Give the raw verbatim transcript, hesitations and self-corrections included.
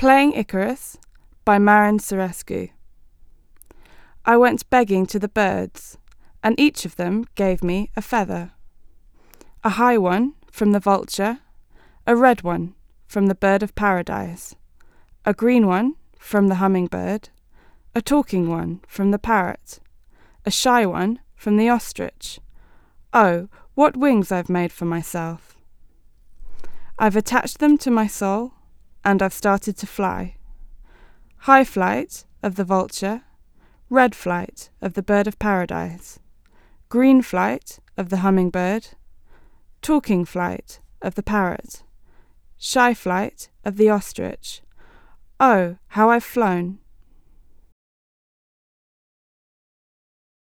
Playing Icarus by Marin Sorescu. I went begging to the birds, and each of them gave me a feather. A high one from the vulture, a red one from the bird of paradise, a green one from the hummingbird, a talking one from the parrot, a shy one from the ostrich. Oh, what wings I've made for myself! I've attached them to my soul, and I've started to fly. High flight of the vulture, red flight of the bird of paradise, green flight of the hummingbird, talking flight of the parrot, shy flight of the ostrich. Oh, how I've flown!